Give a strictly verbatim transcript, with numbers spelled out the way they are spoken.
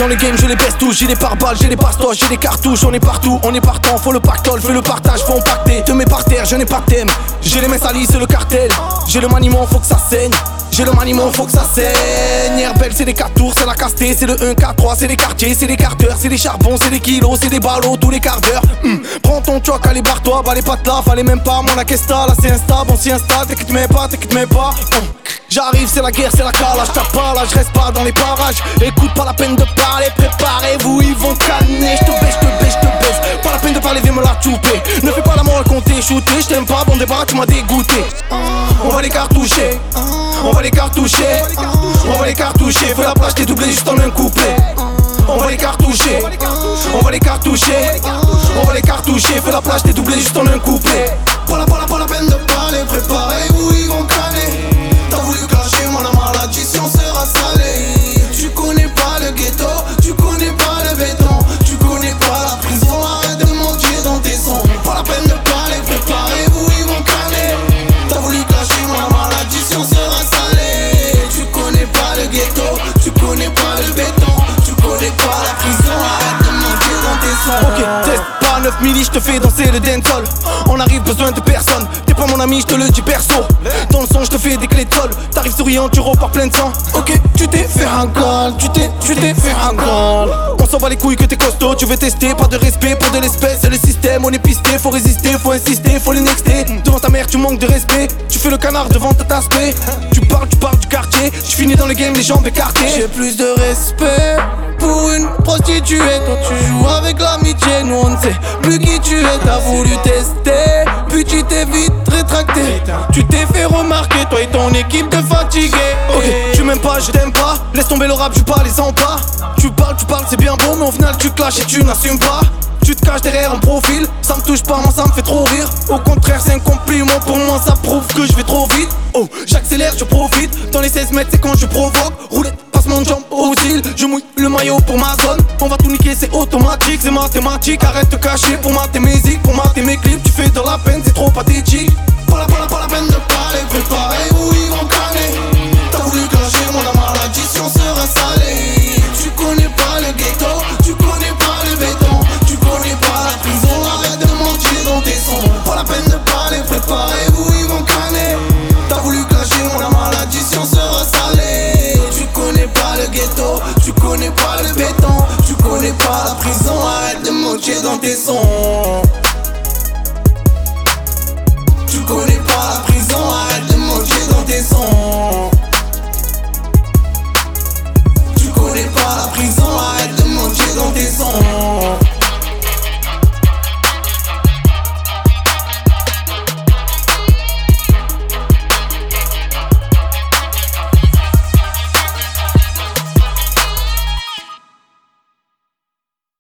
dans le game, je les baisse tous. J'ai des pare-balles, j'ai des bastos, j'ai des cartouches. On est partout, on est partant, faut le pactole, fais le partage, faut en pacter. Te mets par terre, je n'ai pas de thème. J'ai les mains salies, c'est le cartel. J'ai le maniement, faut que ça saigne. J'ai le maniement, faut que ça saigne. Herbel, c'est des quatre tours, c'est la castée. C'est le un quatre trois, c'est des quartiers, c'est des quarts d'heure. C'est des charbons, c'est des kilos, c'est des ballots tous les quarts d'heure. Hum. Prends ton choc, allez barre-toi, bah les pattes là, fallait même pas. Mon aquesta, là c'est insta, bon si insta, t'inquiète même pas, t'inquiète même pas. Hum. J'arrive, c'est la guerre, c'est la calage, tape pas là, je reste pas dans les parages. Écoute, pas la peine de parler, préparez-vous, ils vont canner. Je te baisse, je te baisse, je te baisse. Pas la peine de parler, viens me la chouper. Ne fais pas la morale qu'on t'ait shooté, je t'aime pas, bon débat, tu m'as dégoûté. On va les cartoucher, on va les cartoucher, on va les cartoucher. Fais la plage, t'es doublé juste en un couplet. On va les cartoucher, on va les cartoucher, on va les cartoucher. Fais la plage, t'es doublé juste en un couplet. Pas la, pas la, pas la peine de parler, préparez-vous, ils vont canner. T'as voulu clasher, moi la malédiction sera salée. Tu connais pas le ghetto, tu connais pas le béton, tu connais pas la prison, arrête de mentir dans tes sons. Pas la peine de parler, préparez-vous, ils vont canner. T'as voulu clasher, moi la malédiction sera salée. Tu connais pas le ghetto, tu connais pas le béton, tu connais pas la prison, arrête de mentir dans tes sons. Ok, teste pas neuf milli, je te fais danser le dancehall. On arrive, besoin de personne. T'es pas mon ami, je te le dis perso. Dans le son, je te fais des clés de sol. T'arrives souriant, tu repars plein de sang. Ok, tu t'es fait un goal, tu t'es, tu t'es fait un goal. On s'en bat les couilles que t'es costaud, tu veux tester. Pas de respect pour de l'espèce, c'est le système. On est pisté, faut résister, faut insister, faut les nexter. Devant ta mère, tu manques de respect. Tu fais le canard devant ta aspect. Tu parles, tu parles du quartier. Je finis dans le game, les jambes écartées. J'ai plus de respect pour une prostituée. Toi tu joues avec l'amitié, nous on ne sait plus qui tu es. T'as voulu tester, puis tu t'es vite rétracté. Tu t'es fait remarquer, toi et ton équipe de fatigués. Ok, tu m'aimes pas, je t'aime pas. Laisse tomber le rap, je pas les pas. Tu parles, tu parles, c'est bien beau, mais au final tu clashes et tu n'assumes pas. Tu te caches derrière un profil, ça me touche pas, moi ça me fait trop rire. Au contraire c'est un compliment, pour moi ça prouve que je vais trop vite. Oh, j'accélère, je profite, dans les seize mètres c'est quand je provoque. Roulette, passe mon jambe au cil, je mouille le maillot pour ma zone. On va tout niquer, c'est automatique, c'est mathématique. Arrête de cacher pour mater mes zik, pour mater mes clips. Tu fais de la peine, c'est trop pathétique. Pas la, pas la, pas la peine de parler, préparez-vous, ils vont canner. T'as voulu clasher, moi la malédiction sera salée. Tu connais pas le ghetto, tu connais pas le béton, tu connais pas la prison, arrête de mentir dans tes sons. Pas la peine de parler, préparez-vous, ils vont canner. T'as voulu clasher, moi la malédiction sera salée. Tu connais pas le ghetto, tu connais pas le béton, tu connais pas la prison, arrête de mentir dans tes sons. Tu connais pas la prison.